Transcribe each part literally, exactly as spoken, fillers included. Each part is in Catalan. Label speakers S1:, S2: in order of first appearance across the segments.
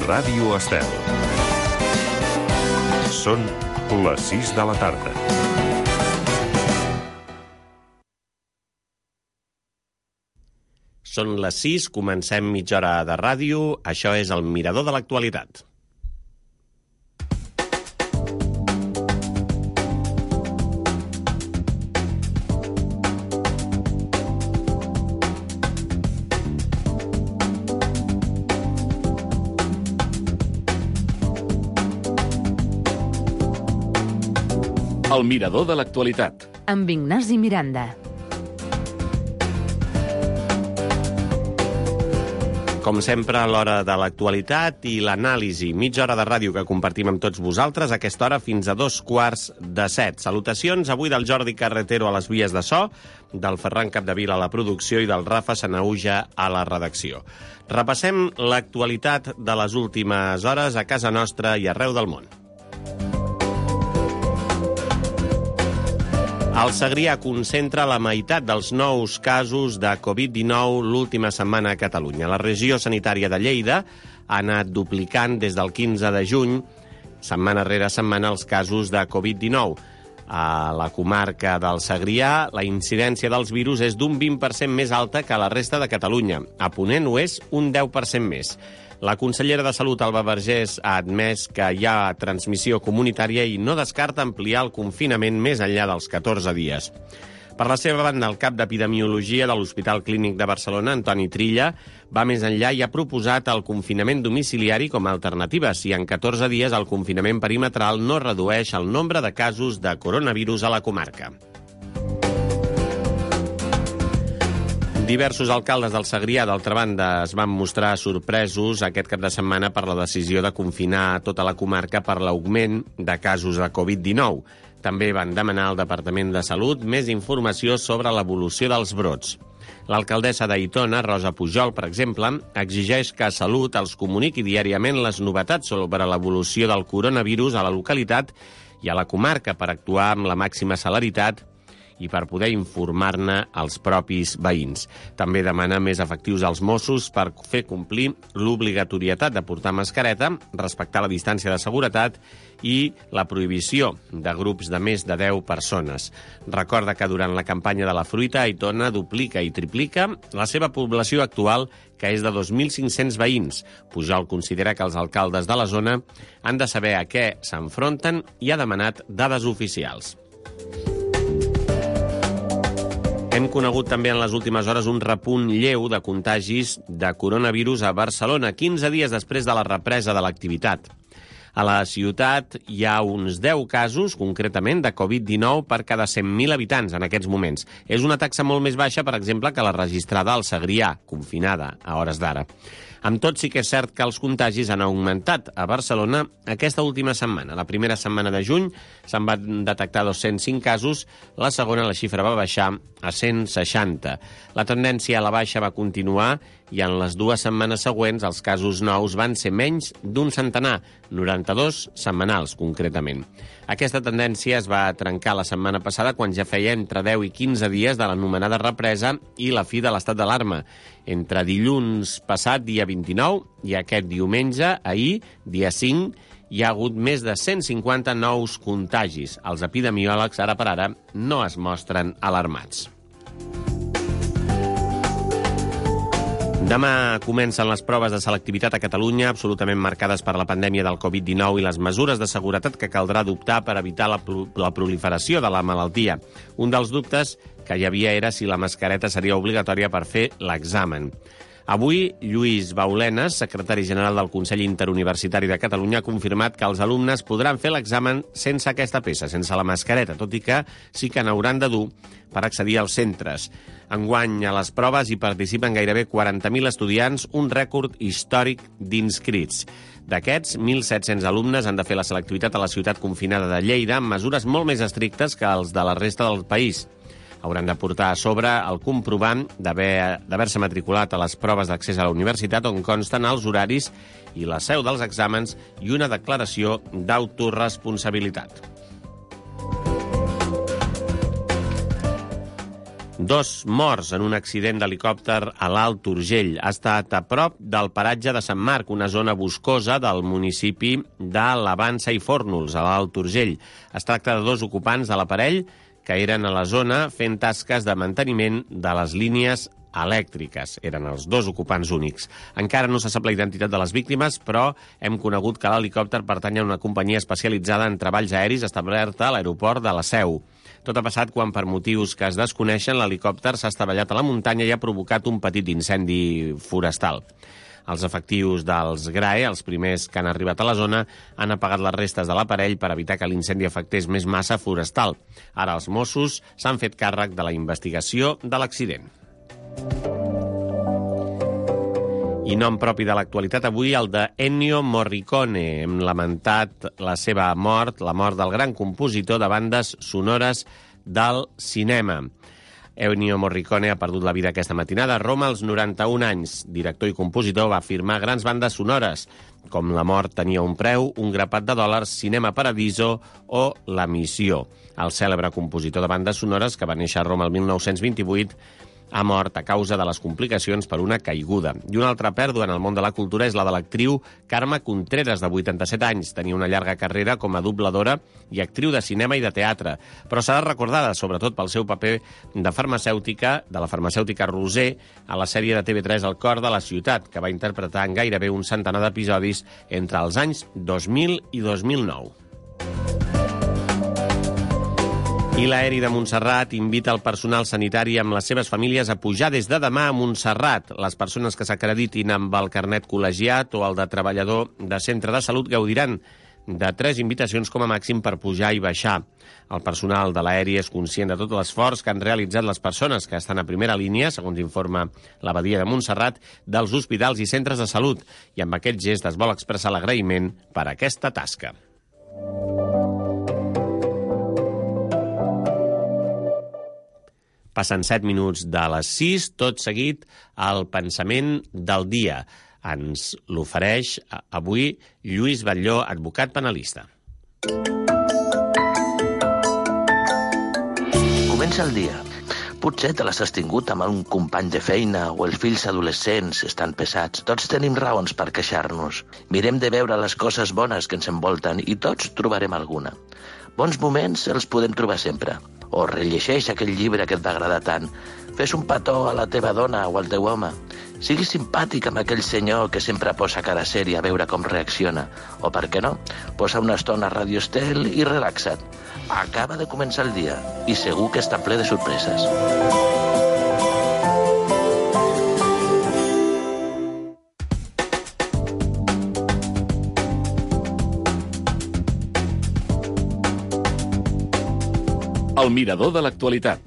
S1: Ràdio Estel. Són les sis de la tarda.
S2: Són les sis, comencem mitja hora de ràdio. Això és el Mirador de l'Actualitat.
S1: El Mirador de l'Actualitat.
S3: Amb Ignasi Miranda.
S2: Com sempre, a l'hora de l'actualitat i l'anàlisi. Mitja hora de ràdio que compartim amb tots vosaltres a aquesta hora fins a dos quarts de set. Salutacions avui del Jordi Carretero a les vies de so, del Ferran Capdevila a la producció i del Rafa Sanahuja a la redacció. Repassem l'actualitat de les últimes hores a casa nostra i arreu del món. El Segrià concentra la meitat dels nous casos de covid dinou l'última setmana a Catalunya. La regió sanitària de Lleida ha anat duplicant des del quinze de juny, setmana rere setmana, els casos de covid dinou. A la comarca del Segrià, la incidència dels virus és d'un vint per cent més alta que a la resta de Catalunya. A Ponent ho és un deu per cent més. La consellera de Salut, Alba Vergés, ha admès que hi ha transmissió comunitària i no descarta ampliar el confinament més enllà dels catorze dies. Per la seva banda, el cap d'Epidemiologia de l'Hospital Clínic de Barcelona, Antoni Trilla, va més enllà i ha proposat el confinament domiciliari com a alternativa si en catorze dies el confinament perimetral no redueix el nombre de casos de coronavirus a la comarca. Diversos alcaldes del Segrià, d'altra banda, es van mostrar sorpresos aquest cap de setmana per la decisió de confinar tota la comarca per l'augment de casos de covid dinou. També van demanar al Departament de Salut més informació sobre l'evolució dels brots. L'alcaldessa d'Aitona, Rosa Pujol, per exemple, exigeix que Salut els comuniqui diàriament les novetats sobre l'evolució del coronavirus a la localitat i a la comarca per actuar amb la màxima celeritat i per poder informar-ne als propis veïns. També demana més efectius als Mossos per fer complir l'obligatorietat de portar mascareta, respectar la distància de seguretat i la prohibició de grups de més de deu persones. Recorda que durant la campanya de la fruita, Aitona duplica i triplica la seva població actual, que és de dos mil cinc-cents veïns. Pujol considera que els alcaldes de la zona han de saber a què s'enfronten i ha demanat dades oficials. Hem conegut també en les últimes hores un repunt lleu de contagis de coronavirus a Barcelona, quinze dies després de la represa de l'activitat. A la ciutat hi ha uns deu casos, concretament, de covid dinou per cada cent mil habitants en aquests moments. És una taxa molt més baixa, per exemple, que la registrada al Segrià, confinada a hores d'ara. Amb tot, sí que és cert que els contagis han augmentat a Barcelona aquesta última setmana. La primera setmana de juny se'n van detectar dos-cents cinc casos, la segona la xifra va baixar a cent seixanta. La tendència a la baixa va continuar i en les dues setmanes següents els casos nous van ser menys d'un centenar, noranta-dos setmanals concretament. Aquesta tendència es va trencar la setmana passada quan ja feia entre deu i quinze dies de l'anomenada represa i la fi de l'estat d'alarma. Entre dilluns passat, dia vint-i-nou, i aquest diumenge, ahir, dia cinc, hi ha hagut més de cent cinquanta nous contagis. Els epidemiòlegs, ara per ara, no es mostren alarmats. Demà comencen les proves de selectivitat a Catalunya, absolutament marcades per la pandèmia del covid dinou i les mesures de seguretat que caldrà adoptar per evitar la, la proliferació de la malaltia. Un dels dubtes que hi havia era si la mascareta seria obligatòria per fer l'examen. Avui, Lluís Baulenes, secretari general del Consell Interuniversitari de Catalunya, ha confirmat que els alumnes podran fer l'examen sense aquesta peça, sense la mascareta, tot i que sí que n'hauran de dur per accedir als centres. Enguany, a les proves hi participen gairebé quaranta mil estudiants, un rècord històric d'inscrits. D'aquests, mil set-cents alumnes han de fer la selectivitat a la ciutat confinada de Lleida amb mesures molt més estrictes que els de la resta del país. Hauran de portar a sobre el comprovant d'haver-se matriculat a les proves d'accés a la universitat on consten els horaris i la seu dels exàmens i una declaració d'autoresponsabilitat. Dos morts en un accident d'helicòpter a l'Alt Urgell. Ha estat a prop del paratge de Sant Marc, una zona boscosa del municipi de l'Avança i Fórnols, a l'Alt Urgell. Es tracta de dos ocupants de l'aparell que eren a la zona fent tasques de manteniment de les línies elèctriques. Eren els dos ocupants únics. Encara no se sap la identitat de les víctimes, però hem conegut que l'helicòpter pertany a una companyia especialitzada en treballs aeris establerta a l'aeroport de la Seu. Tot ha passat quan, per motius que es desconeixen, l'helicòpter s'ha estavellat a la muntanya i ha provocat un petit incendi forestal. Els efectius dels G R A E, els primers que han arribat a la zona, han apagat les restes de l'aparell per evitar que l'incendi afectés més massa forestal. Ara els Mossos s'han fet càrrec de la investigació de l'accident. I nom propi de l'actualitat avui, el de Ennio Morricone. Hem lamentat la seva mort, la mort del gran compositor de bandes sonores del cinema. Ennio Morricone ha perdut la vida aquesta matinada a Roma als noranta-un anys. Director i compositor, va firmar grans bandes sonores, com La mort tenia un preu, Un grapat de dòlars, Cinema Paradiso o La missió. El cèlebre compositor de bandes sonores, que va néixer a Roma el mil nou-cents vint-i-vuit, ha mort a causa de les complicacions per una caiguda. I una altra pèrdua en el món de la cultura és la de l'actriu Carme Contreras, de vuitanta-set anys. Tenia una llarga carrera com a dobladora i actriu de cinema i de teatre, però serà recordada sobretot pel seu paper de farmacèutica, de la farmacèutica Roser, a la sèrie de T V tres El cor de la ciutat, que va interpretar en gairebé un centenar d'episodis entre els anys dos mil i dos mil nou. I l'aeri de Montserrat invita el personal sanitari amb les seves famílies a pujar des de demà a Montserrat. Les persones que s'acreditin amb el carnet col·legiat o el de treballador de centre de salut gaudiran de tres invitacions com a màxim per pujar i baixar. El personal de l'aeri és conscient de tot l'esforç que han realitzat les persones que estan a primera línia, segons informa l'Abadia de Montserrat, dels hospitals i centres de salut, i amb aquest gest es vol expressar l'agraïment per aquesta tasca. Passen set minuts de les sis, tot seguit el pensament del dia. Ens l'ofereix avui Lluís Batlló, advocat penalista.
S4: Comença el dia. Potser te l'has tingut amb un company de feina o els fills adolescents estan pesats. Tots tenim raons per queixar-nos. Mirem de veure les coses bones que ens envolten i tots trobarem alguna. Bons moments els podem trobar sempre. O rellegeix aquell llibre que et va agradar tant. Fes un petó a la teva dona o al teu home. Siguis simpàtic amb aquell senyor que sempre posa cara sèria a veure com reacciona. O, per què no, posa una estona a Ràdio Estel i relaxa't. Acaba de començar el dia i segur que està ple de sorpreses.
S1: El mirador de l'actualitat.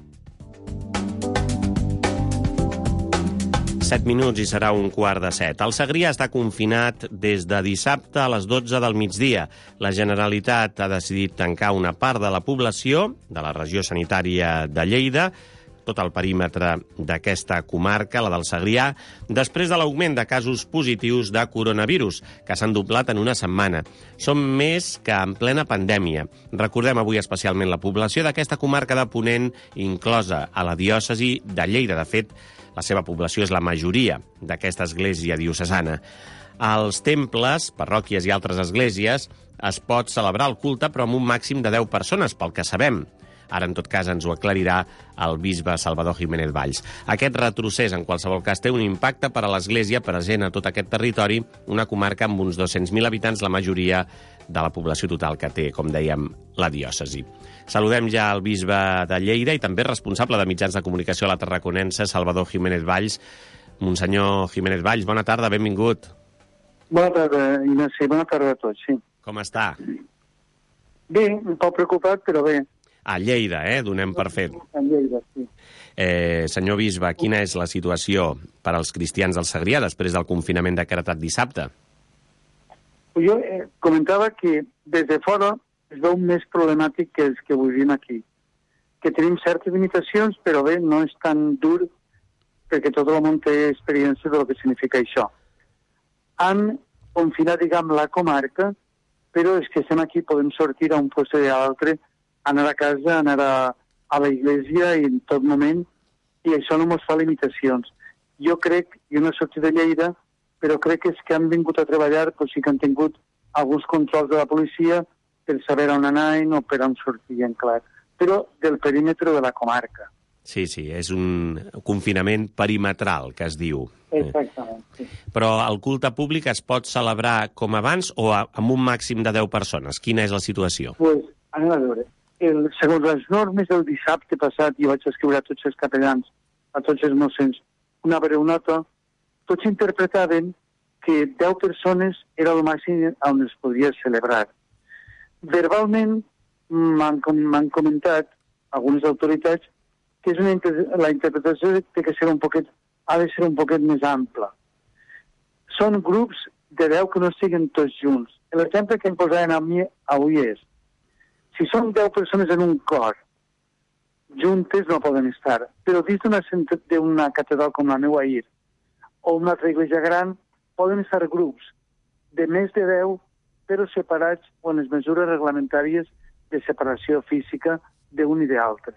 S2: Set minuts i serà un quart de set. El Segrià està confinat des de dissabte a les dotze del migdia. La Generalitat ha decidit tancar una part de la població de la regió sanitària de Lleida, tot el perímetre d'aquesta comarca, la del Segrià, després de l'augment de casos positius de coronavirus, que s'han doblat en una setmana. Són més que en plena pandèmia. Recordem avui especialment la població d'aquesta comarca de Ponent, inclosa a la diòcesi de Lleida. De fet, la seva població és la majoria d'aquesta església diocesana. Als temples, parròquies i altres esglésies es pot celebrar el culte, però amb un màxim de deu persones, pel que sabem. Ara, en tot cas, ens ho aclarirà el bisbe Salvador Jiménez Valls. Aquest retrocés, en qualsevol cas, té un impacte per a l'Església present a tot aquest territori, una comarca amb uns dos-cents mil habitants, la majoria de la població total que té, com dèiem, la diòcesi. Saludem ja el bisbe de Lleida i també responsable de mitjans de comunicació a la Tarraconense, Salvador Jiménez Valls. Monsenyor Jiménez Valls, bona tarda, benvingut.
S5: Bona tarda, Ignasi, bona tarda a tots, sí.
S2: Com està?
S5: Bé, un poc preocupat, però bé.
S2: A Lleida, eh? Donem per fet.
S5: A Lleida, sí.
S2: Eh, senyor bisbe, quina és la situació per als cristians del Segrià després del confinament decretat dissabte?
S5: Jo eh, comentava que des de fora es veu més problemàtic que els que vivim aquí. Que tenim certes limitacions, però bé, no és tan dur perquè tot el món té experiència del que significa això. Han confinat, diguem, la comarca, però és que estem aquí, podem sortir a un lloc a l'altre, anar a casa, anar a, a la iglesia i en tot moment i això no ens fa limitacions. Jo crec, jo no soc de Lleida, però crec que és que han vingut a treballar, doncs sí que han tingut alguns controls de la policia per saber on anaven o per on sortien, clar. Però del perímetre de la comarca.
S2: Sí, sí, és un confinament perimetral, que es diu.
S5: Exactament, sí.
S2: Però el culte públic es pot celebrar com abans o amb un màxim de deu persones? Quina és la situació?
S5: Pues, anem a veure. El, segons les normes del dissabte passat, jo vaig escriure a tots els capellans, a tots els mossens, una breu nota, tots interpretaven que deu persones era el màxim on es podia celebrar. Verbalment m'han comentat algunes autoritats que és una, la interpretació té que ser un poquet, ha de ser un poquet més ampla. Són grups de deu que no estiguen tots junts. L'exemple que em posaven a mi avui és, si són deu persones en un cor, juntes no poden estar, però dins d'una catedral com la meva ahir, o una altra iglesia gran, poden estar grups de més de deu, però separats o en les mesures reglamentàries de separació física d'un i de l'altre.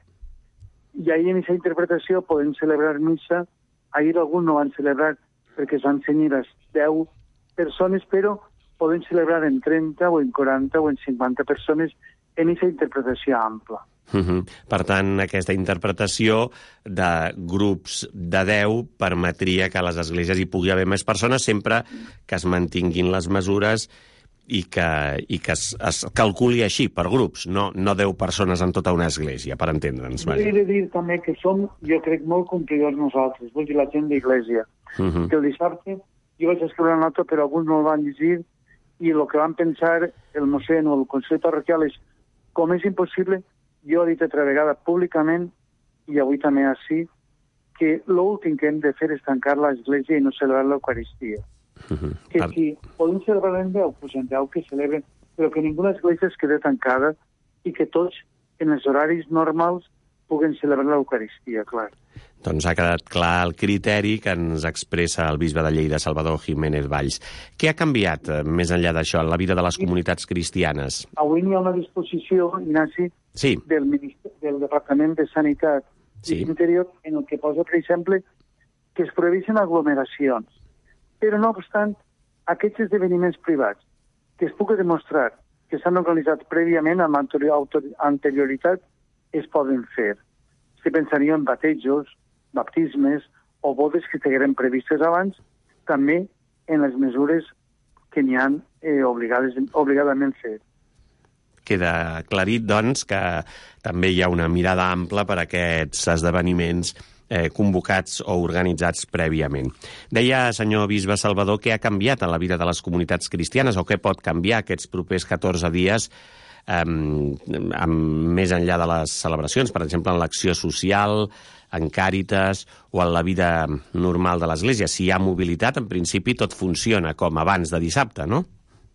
S5: I ahir en aquesta interpretació poden celebrar missa, ahir alguns no van celebrar perquè es van cenyir les deu persones, però poden celebrar en trenta o en quaranta o en cinquanta persones en aquesta interpretació ampla.
S2: Uh -huh. Per tant, aquesta interpretació de grups de deu permetria que a les esglésies hi pugui haver més persones sempre que es mantinguin les mesures i que, i que es, es calculi així, per grups, no, no deu persones en tota una església, per entendre'ns.
S5: Jo he de dir també que som, jo crec, molt complidors nosaltres, vull dir, la gent d'església. Uh -huh. Que el dissabte jo vaig escriure una nota, però alguns no el van llegir, i el que van pensar el mossèn o el consell parroquial és, com és impossible, jo he dit altra vegada públicament, i avui també així, que l'últim que hem de fer és tancar l'església i no celebrar l'Eucaristia. Uh -huh. Que si podem celebrar en deu, doncs en deu que celebren, però que ninguna església es quede tancada i que tots, en els horaris normals, puguen celebrar l'Eucaristia, clar.
S2: Doncs ha quedat clar el criteri que ens expressa el bisbe de Lleida, Salvador Jiménez Valls. Què ha canviat, eh, més enllà d'això, en la vida de les comunitats cristianes?
S5: Avui hi ha una disposició, Ignasi,
S2: sí.
S5: del, del Departament de Sanitat
S2: sí.
S5: i Interior, en el que posa, per exemple, que es prohibeixen aglomeracions. Però, no obstant, aquests esdeveniments privats, que es pugui demostrar que s'han organitzat prèviament amb anterioritat, es poden fer. Si pensaria en batejos, baptismes o bodes que estigueren previstes abans, també en les mesures que n'hi ha eh, obligades, obligadament fer.
S2: Queda aclarit, doncs, que també hi ha una mirada ampla per a aquests esdeveniments eh, convocats o organitzats prèviament. Deia, senyor bisbe Salvador, què ha canviat en la vida de les comunitats cristianes o què pot canviar aquests propers catorze dies eh, amb, més enllà de les celebracions, per exemple, en l'acció social, en càritas o en la vida normal de l'Església. Si hi ha mobilitat, en principi tot funciona com abans de dissabte, no?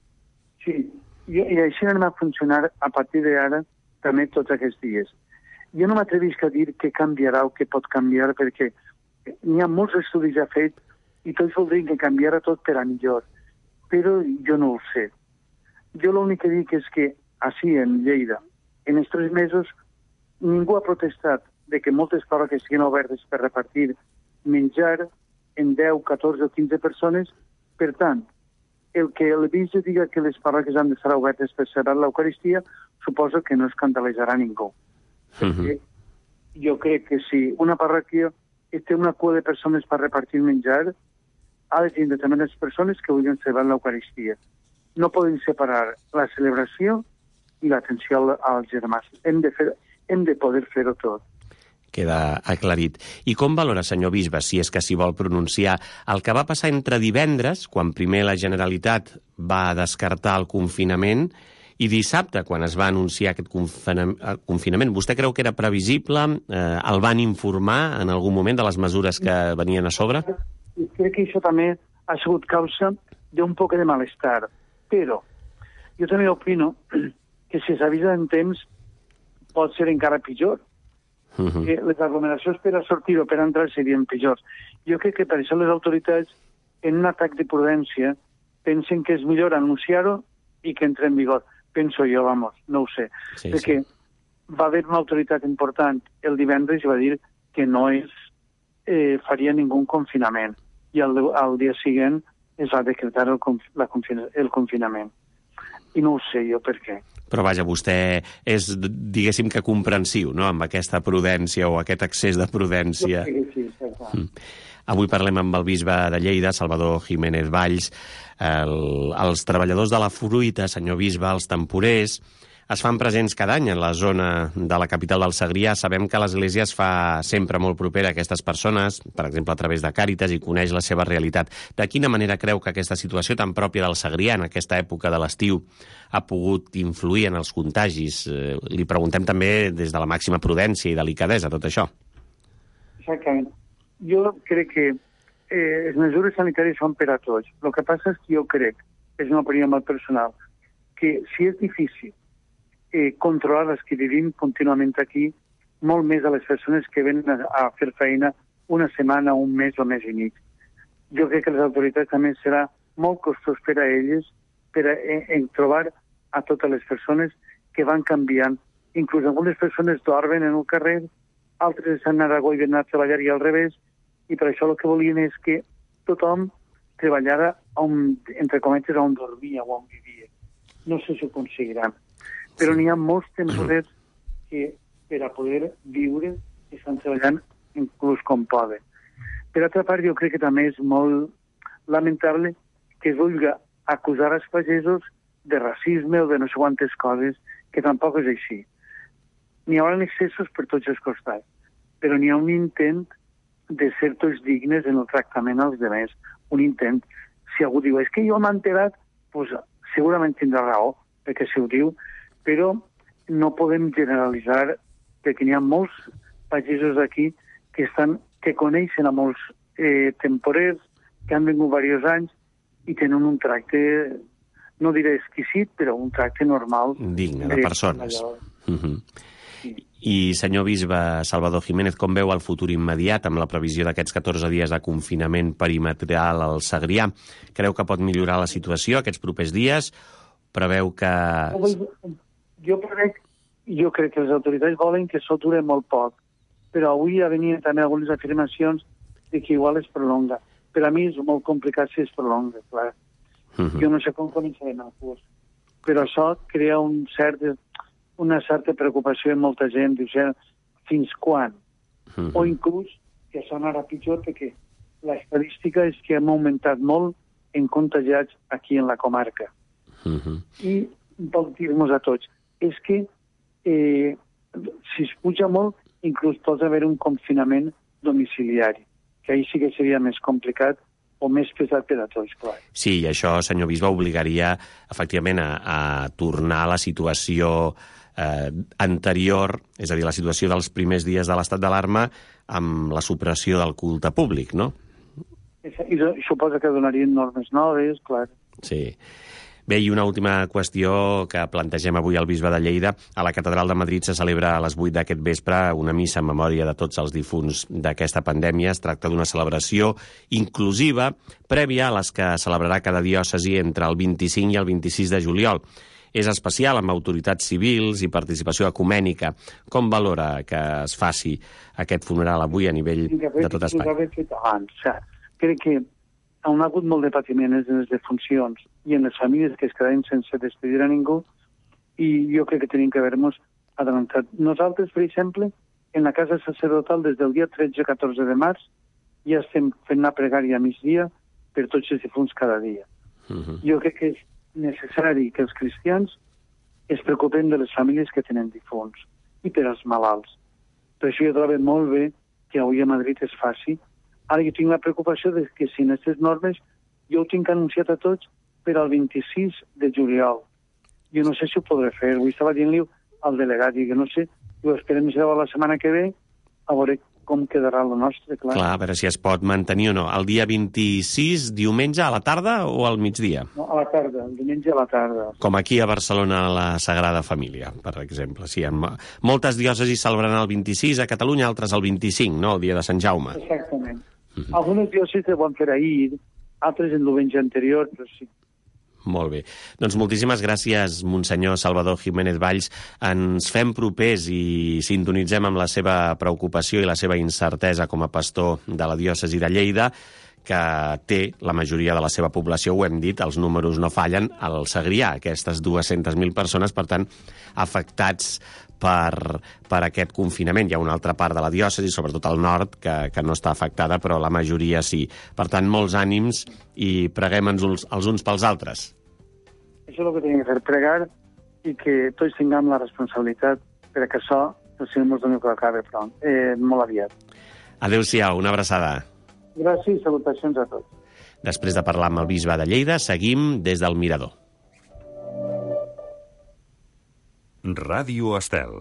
S5: Sí, i, i així anem a funcionar a partir d'ara també tots aquests dies. Jo no m'atrevisc a dir què canviarà o què pot canviar perquè n'hi ha molts estudis ja fets i tots voldrien que canviara tot per a millor, però jo no ho sé. Jo l'únic que dic és que així en Lleida, en els tres mesos, ningú ha protestat de que moltes parròquies siguin obertes per repartir menjar en deu, catorze o quinze persones. Per tant, el que el bisbe diga que les parròquies han d'estar obertes per celebrar l'Eucaristia, suposo que no escandalitzarà ningú. Uh -huh. Jo crec que si una parròquia té una cua de persones per repartir menjar, ha de tindre també les persones que vulguin celebrar l'Eucaristia. No poden separar la celebració i l'atenció als germans. Hem de, fer, hem de poder fer-ho tot.
S2: Queda aclarit. I com valora, senyor bisbe, si és que s'hi vol pronunciar, el que va passar entre divendres, quan primer la Generalitat va descartar el confinament, i dissabte, quan es va anunciar aquest confinament? Vostè creu que era previsible? Eh, el van informar en algun moment de les mesures que venien a sobre?
S5: Crec que això també ha sigut causa d'un poc de malestar. Però jo també opino que si s'avisa en temps pot ser encara pitjor. Uh -huh. Que les aglomeracions per a sortir o per a entrar serien pitjors. Jo crec que per això les autoritats, en un atac de prudència, pensen que és millor anunciar-ho i que entre en vigor. Penso jo, vamos, no ho sé. Sí, perquè sí. Va haver una autoritat important el divendres i va dir que no és eh, faria ningú confinament i al, al dia següent es va decretar el, la, el confinament. I no ho sé jo per què.
S2: Però vaja, vostè és, diguéssim que comprensiu, no?, amb aquesta prudència o aquest excés de prudència.
S5: Jo crec que sí, exacte.
S2: Mm. Avui parlem amb el bisbe de Lleida, Salvador Jiménez Valls. El, els treballadors de la fruita, senyor bisbe, els temporers, es fan presents cada any en la zona de la capital del Segrià. Sabem que l'Església es fa sempre molt propera a aquestes persones, per exemple, a través de Càritas, i coneix la seva realitat. De quina manera creu que aquesta situació tan pròpia del Segrià en aquesta època de l'estiu ha pogut influir en els contagis? Eh, li preguntem també des de la màxima prudència i delicadesa tot això.
S5: Exactament. Jo crec que eh, les mesures sanitàries són per a tots. El que passa és que jo crec, és una opinió molt personal, que si és difícil eh, controlar les que vivim contínuament aquí, molt més a les persones que venen a, a fer feina una setmana, un mes o mes i mig. Jo crec que les autoritats també serà molt costós per a elles per a en, en trobar a totes les persones que van canviant. Inclús algunes persones dormen en un carrer, altres s'han anat a Aragó i venen a treballar i al revés, i per això el que volien és que tothom treballara on, entre cometes, on dormia o on vivia. No sé si ho aconseguiran. Però n'hi ha molts temporers que per a poder viure estan treballant inclús com poden. Per altra part, jo crec que també és molt lamentable que es vulgui acusar els pagesos de racisme o de no sé quantes coses, que tampoc és així. N'hi haurà excessos per tots els costats, però n'hi ha un intent de ser tots dignes en el tractament als demés. Un intent. Si algú diu, és que jo m'he enterat, pues, segurament tindrà raó, perquè si ho diu, però no podem generalitzar, perquè n'hi ha molts pagesos aquí que, estan, que coneixen a molts eh, temporers, que han vingut diversos anys i tenen un tracte, no diré exquisit, però un tracte normal.
S2: Digne, de, de persones. Uh-huh. Sí. I, senyor bisbe Salvador Jiménez, com veu el futur immediat amb la previsió d'aquests catorze dies de confinament perimetral al Segrià? Creu que pot millorar la situació aquests propers dies? Preveu que...
S5: Jo crec, jo crec que les autoritats volen que això dure molt poc, però avui ja venien també algunes afirmacions de que igual es prolonga. Per a mi és molt complicat si es prolonga, clar. Uh-huh. Jo no sé com començarem el curs, però això crea un cert... una certa preocupació en molta gent, diu, fins quan? Uh-huh. O inclús, que això anarà pitjor, perquè l'estadística és que hem augmentat molt en contagiats aquí en la comarca. Uh-huh. I vol dir-nos a tots, és que eh, si es puja molt, inclús pot haver un confinament domiciliari, que ahir sí que seria més complicat o més pesat per a tots, clar.
S2: Sí, i això, senyor bisbe, obligaria efectivament a, a tornar a la situació Eh, anterior, és a dir, la situació dels primers dies de l'estat d'alarma amb la supressió del culte públic, no?
S5: I suposa que donarien normes noves, clar.
S2: Sí. Bé, i una última qüestió que plantegem avui al bisbe de Lleida. A la Catedral de Madrid se celebra a les vuit d'aquest vespre una missa en memòria de tots els difunts d'aquesta pandèmia. Es tracta d'una celebració inclusiva, prèvia a les que celebrarà cada diòcesi entre el vint-i-cinc i el vint-i-sis de juliol. És especial amb autoritats civils i participació ecumènica. Com valora que es faci aquest funeral avui a nivell de tot Espanya?
S5: Crec que han hagut molt de patiment en les defuncions i en les famílies que es quedaven sense despedir a ningú, i jo crec que tenim que haver-nos adelantat. Nosaltres, per exemple, en la casa sacerdotal des del dia tretze a catorze de març ja estem fent una pregària a migdia per tots els difunts cada dia. Uh-huh. Jo crec que és necessari que els cristians es preocupen de les famílies que tenen difunts i per als malalts. Per això jo trobo molt bé que avui a Madrid es faci. Ara jo tinc la preocupació de que si en aquestes normes jo ho tinc anunciat a tots per al vint-i-sis de juliol. Jo no sé si ho podré fer. Avui estava dient-li al delegat i que no sé, ho esperem la setmana que ve a veure com quedarà el nostre, clar.
S2: Clar, a veure si es pot mantenir o no. El dia vint-i-sis, diumenge, a la tarda o al migdia?
S5: No, a la tarda, el diumenge a la tarda.
S2: Com aquí a Barcelona, a la Sagrada Família, per exemple. Sí, en moltes diòcesis celebraran el vint-i-sis, a Catalunya, altres el vint-i-cinc, no?, el dia de Sant Jaume.
S5: Exactament. Uh-huh. Algunes diòcesis ho van fer ahir, altres en el diumenge anterior, però sí.
S2: Molt bé. Doncs moltíssimes gràcies, Monsenyor Salvador Jiménez Valls. Ens fem propers i sintonitzem amb la seva preocupació i la seva incertesa com a pastor de la diòcesi de Lleida, que té la majoria de la seva població, ho hem dit, els números no fallen, al Segrià, aquestes dues-centes mil persones, per tant, afectats per, per aquest confinament. Hi ha una altra part de la diòcesi, sobretot al nord, que, que no està afectada, però la majoria sí. Per tant, molts ànims i preguem-nos els, els uns pels altres.
S5: Això és el que tenim que fer, pregar i que tots tinguem la responsabilitat perquè això, el Senyor ens doni que acabi prou, eh, molt aviat.
S2: Adéu-siau, una abraçada.
S5: Gràcies i salutacions a tots.
S2: Després de parlar amb el bisbe de Lleida, seguim des del Mirador.
S6: Ràdio Estel.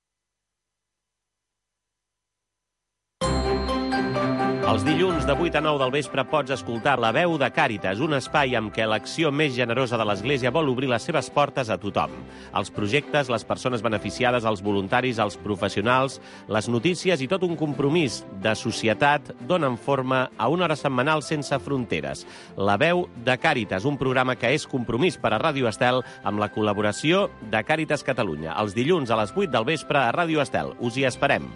S2: Els dilluns de vuit a nou del vespre pots escoltar La Veu de Càritas, un espai amb què l'acció més generosa de l'Església vol obrir les seves portes a tothom. Els projectes, les persones beneficiades, els voluntaris, els professionals, les notícies i tot un compromís de societat donen forma a una hora setmanal sense fronteres. La Veu de Càritas, un programa que és compromís per a Ràdio Estel amb la col·laboració de Càritas Catalunya. Els dilluns a les vuit del vespre a Ràdio Estel. Us hi esperem.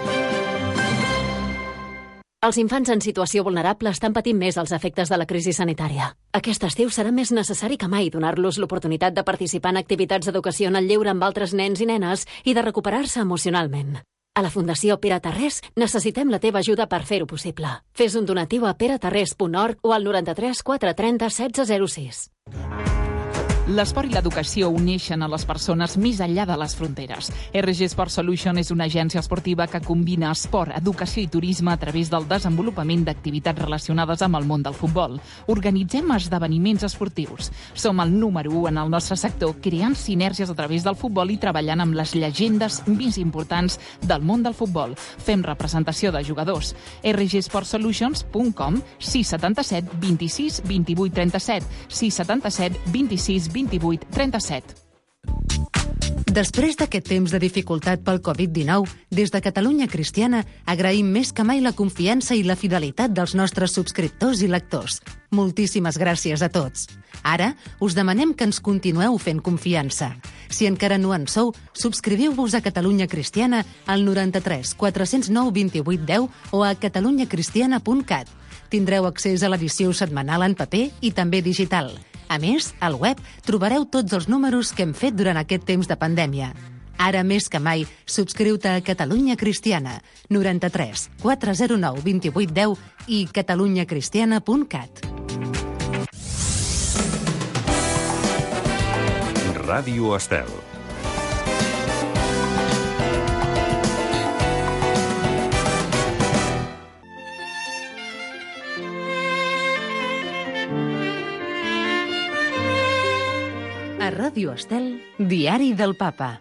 S7: Els infants en situació vulnerable estan patint més els efectes de la crisi sanitària. Aquest estiu serà més necessari que mai donar-los l'oportunitat de participar en activitats d'educació en el lleure amb altres nens i nenes i de recuperar-se emocionalment. A la Fundació Pere Tarrés necessitem la teva ajuda per fer-ho possible. Fes un donatiu a pere tarrés punt org o al noranta-tres quatre trenta setze zero sis.
S8: L'esport i l'educació uneixen a les persones més enllà de les fronteres. R G Sport Solution és una agència esportiva que combina esport, educació i turisme a través del desenvolupament d'activitats relacionades amb el món del futbol. Organitzem esdeveniments esportius. Som el número u en el nostre sector, creant sinergies a través del futbol i treballant amb les llegendes més importants del món del futbol. Fem representació de jugadors. r g sport solutions punt com, sis set set, vint-i-sis, vint-i-vuit, trenta-set, sis set set, vint-i-sis, vint-i-vuit, trenta-set.
S3: Després d'aquest temps de dificultat pel covid dinou, des de Catalunya Cristiana agraïm més que mai la confiança i la fidelitat dels nostres subscriptors i lectors. Moltíssimes gràcies a tots. Ara us demanem que ens continueu fent confiança. Si encara no en sou, subscriviu-vos a Catalunya Cristiana al noranta-tres quatre zero nou vint-i-vuit deu o a catalunya cristiana punt cat. Tindreu accés a l'edició setmanal en paper i també digital. A més, al web trobareu tots els números que hem fet durant aquest temps de pandèmia. Ara més que mai, subscriu-te a Catalunya Cristiana, noranta-tres quatre zero nou vint-i-vuit deu i catalunya cristiana punt cat.
S6: Ràdio Estel.
S3: A Ràdio Estel, Diari del Papa.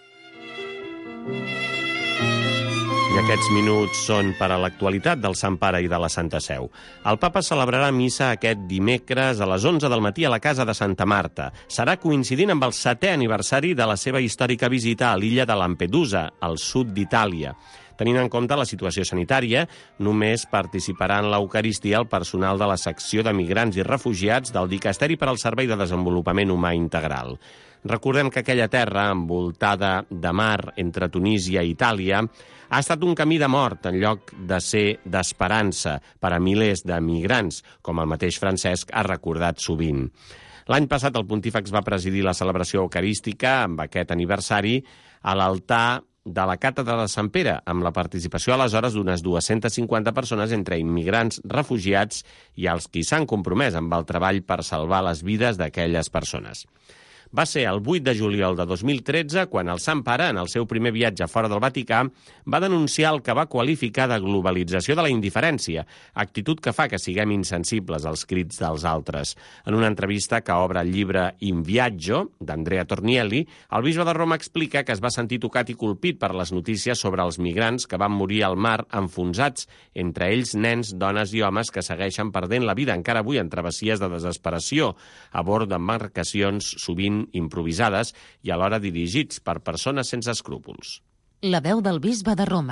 S2: I aquests minuts són per a l'actualitat del Sant Pare i de la Santa Seu. El Papa celebrarà missa aquest dimecres a les onze del matí a la casa de Santa Marta. Serà coincidint amb el setè aniversari de la seva històrica visita a l'illa de Lampedusa, al sud d'Itàlia. Tenint en compte la situació sanitària, només participarà en l'Eucaristia el personal de la secció de migrants i refugiats del Dicasteri per al Servei de Desenvolupament Humà Integral. Recordem que aquella terra, envoltada de mar entre Tunísia i Itàlia, ha estat un camí de mort en lloc de ser d'esperança per a milers de migrants, com el mateix Francesc ha recordat sovint. L'any passat el pontífex va presidir la celebració eucarística amb aquest aniversari a l'altar de la Càtedra de Sant Pere, amb la participació aleshores d'unes dues-centes cinquanta persones entre immigrants, refugiats i els qui s'han compromès amb el treball per salvar les vides d'aquelles persones. Va ser el vuit de juliol de dos mil tretze quan el Sant Pare, en el seu primer viatge fora del Vaticà, va denunciar el que va qualificar de globalització de la indiferència, actitud que fa que siguem insensibles als crits dels altres. En una entrevista que obre el llibre In Viaggio, d'Andrea Tornielli, el bisbe de Roma explica que es va sentir tocat i colpit per les notícies sobre els migrants que van morir al mar enfonsats, entre ells nens, dones i homes que segueixen perdent la vida encara avui en travessies de desesperació, a bord d'embarcacions sovint improvisades i alhora dirigits per persones sense escrúpols.
S3: La veu del bisbe de Roma.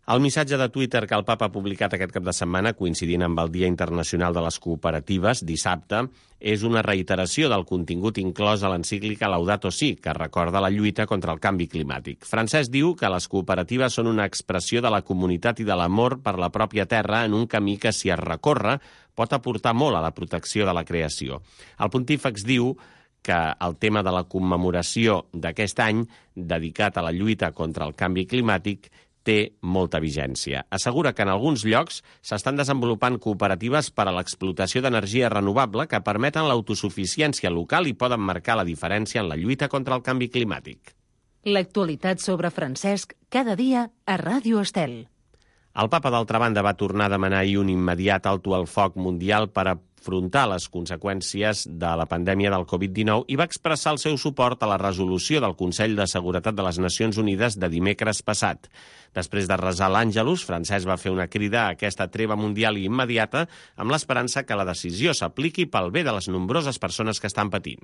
S2: El missatge de Twitter que el papa ha publicat aquest cap de setmana, coincidint amb el Dia Internacional de les Cooperatives, dissabte, és una reiteració del contingut inclòs a l'encíclica Laudato Si, que recorda la lluita contra el canvi climàtic. Francesc diu que les cooperatives són una expressió de la comunitat i de l'amor per la pròpia terra en un camí que, si es recorre, pot aportar molt a la protecció de la creació. El pontífex diu que el tema de la commemoració d'aquest any, dedicat a la lluita contra el canvi climàtic, té molta vigència. Assegura que en alguns llocs s'estan desenvolupant cooperatives per a l'explotació d'energia renovable que permeten l'autosuficiència local i poden marcar la diferència en la lluita contra el canvi climàtic.
S3: L'actualitat sobre Francesc cada dia a Ràdio Estel.
S2: El papa, d'altra banda, va tornar a demanar ahir un immediat alto al foc mundial per afrontar les conseqüències de la pandèmia del covid dinou i va expressar el seu suport a la resolució del Consell de Seguretat de les Nacions Unides de dimecres passat. Després de resar l'Àngelus, Francesc va fer una crida a aquesta treva mundial i immediata amb l'esperança que la decisió s'apliqui pel bé de les nombroses persones que estan patint.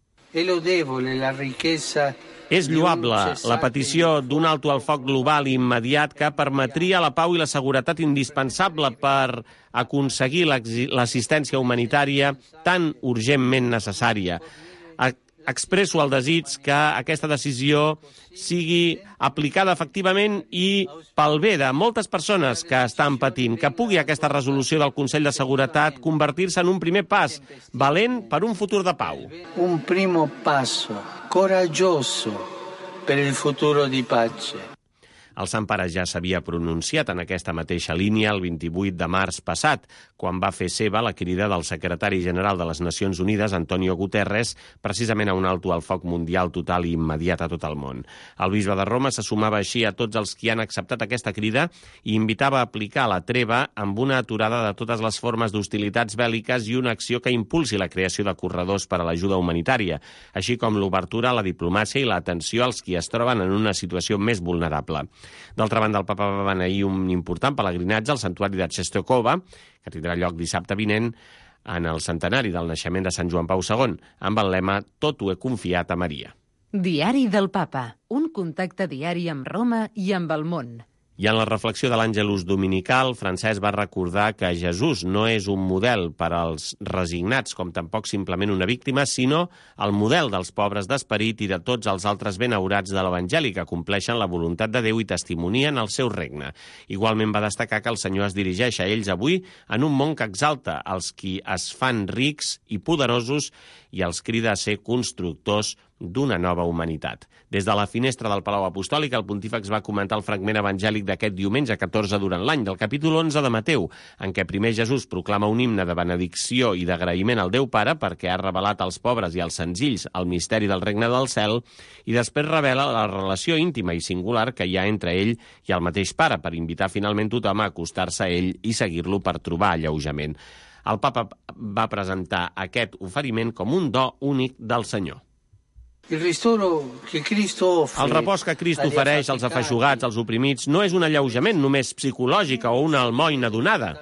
S2: És lloable la petició d'un alto al foc global i immediat que permetria la pau i la seguretat indispensable per aconseguir l'assistència humanitària tan urgentment necessària. Expresso el desig que aquesta decisió sigui aplicada efectivament i pel bé de moltes persones que estan patint, que pugui aquesta resolució del Consell de Seguretat convertir-se en un primer pas valent per un futur de pau.
S9: Un primo passo coraggioso per il futuro di pace.
S2: El Sant Pare ja s'havia pronunciat en aquesta mateixa línia el vint-i-vuit de març passat, quan va fer seva la crida del secretari general de les Nacions Unides, Antonio Guterres, precisament a un alto al foc mundial total i immediat a tot el món. El bisbe de Roma se sumava així a tots els qui han acceptat aquesta crida i invitava a aplicar la treva amb una aturada de totes les formes d'hostilitats bèl·liques i una acció que impulsi la creació de corredors per a l'ajuda humanitària, així com l'obertura a la diplomàcia i l'atenció als qui es troben en una situació més vulnerable. D'altra banda, el papa va beneir un important pelegrinatge al santuari de Czestochowa, que tindrà lloc dissabte vinent en el centenari del naixement de Sant Joan Pau segon, amb el lema «Tot ho he confiat a Maria».
S3: Diari del Papa, un contacte diari amb Roma i amb el món.
S2: I en la reflexió de l'Àngelus dominical, Francesc va recordar que Jesús no és un model per als resignats, com tampoc simplement una víctima, sinó el model dels pobres d'esperit i de tots els altres benaurats de l'Evangeli que compleixen la voluntat de Déu i testimonien el seu regne. Igualment va destacar que el Senyor es dirigeix a ells avui en un món que exalta els qui es fan rics i poderosos i els crida a ser constructors d'una nova humanitat. Des de la finestra del Palau Apostòlic, el pontífex va comentar el fragment evangèlic d'aquest diumenge catorze durant l'any, del capítol onze de Mateu, en què primer Jesús proclama un himne de benedicció i d'agraïment al Déu Pare perquè ha revelat als pobres i als senzills el misteri del regne del cel i després revela la relació íntima i singular que hi ha entre ell i el mateix Pare per invitar finalment tothom a acostar-se a ell i seguir-lo per trobar alleujament. El papa va presentar aquest oferiment com un do únic del Senyor.
S9: El
S2: repòs que Crist ofereix als afeixugats, als oprimits, no és un alleujament només psicològic o una almoina donada,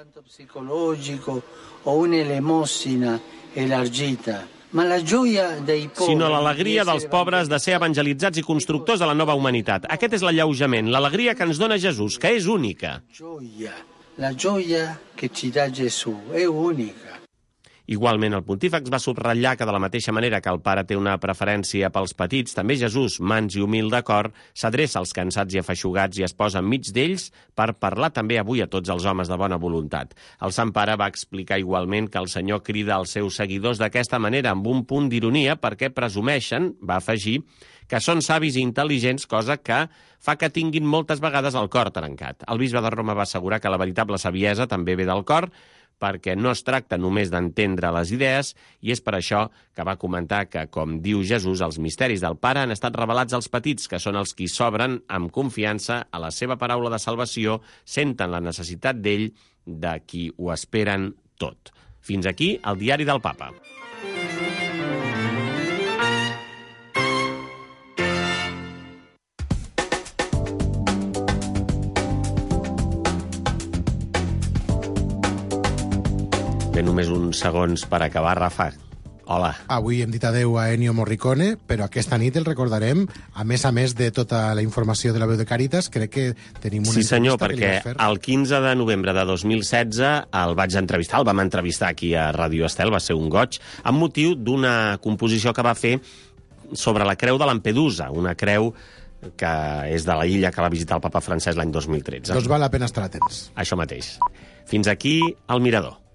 S2: sinó l'alegria dels pobres de ser evangelitzats i constructors de la nova humanitat. Aquest és l'alleujament, l'alegria que ens dona Jesús, que és única.
S9: La gioia che ci dà Gesù è unica.
S2: Igualment, el pontífex va subratllar que de la mateixa manera que el Pare té una preferència pels petits, també Jesús, mans i humil de cor, s'adreça als cansats i afeixugats i es posa enmig d'ells per parlar també avui a tots els homes de bona voluntat. El Sant Pare va explicar igualment que el Senyor crida als seus seguidors d'aquesta manera, amb un punt d'ironia, perquè presumeixen, va afegir, que són savis i intel·ligents, cosa que fa que tinguin moltes vegades el cor trencat. El bisbe de Roma va assegurar que la veritable saviesa també ve del cor, perquè no es tracta només d'entendre les idees, i és per això que va comentar que, com diu Jesús, els misteris del Pare han estat revelats als petits, que són els qui s'obren amb confiança a la seva paraula de salvació, senten la necessitat d'ell, de qui ho esperen tot. Fins aquí el diari del Papa. Bé, només uns segons per acabar, Rafa. Hola.
S10: Avui hem dit adeu a Ennio Morricone, però aquesta nit el recordarem, a més a més de tota la informació de la veu de Càritas, crec que tenim una
S2: Sí, senyor,
S10: entrevista que li
S2: perquè
S10: vas fer.
S2: el quinze de novembre de dos mil setze el vaig entrevistar, el vam entrevistar aquí a Ràdio Estel, va ser un goig, amb motiu d'una composició que va fer sobre la creu de Lampedusa, una creu que és de la illa que va visitar el papa francès l'any dos mil tretze.
S10: Doncs val la pena estar atents.
S2: Això mateix. Fins aquí, El Mirador.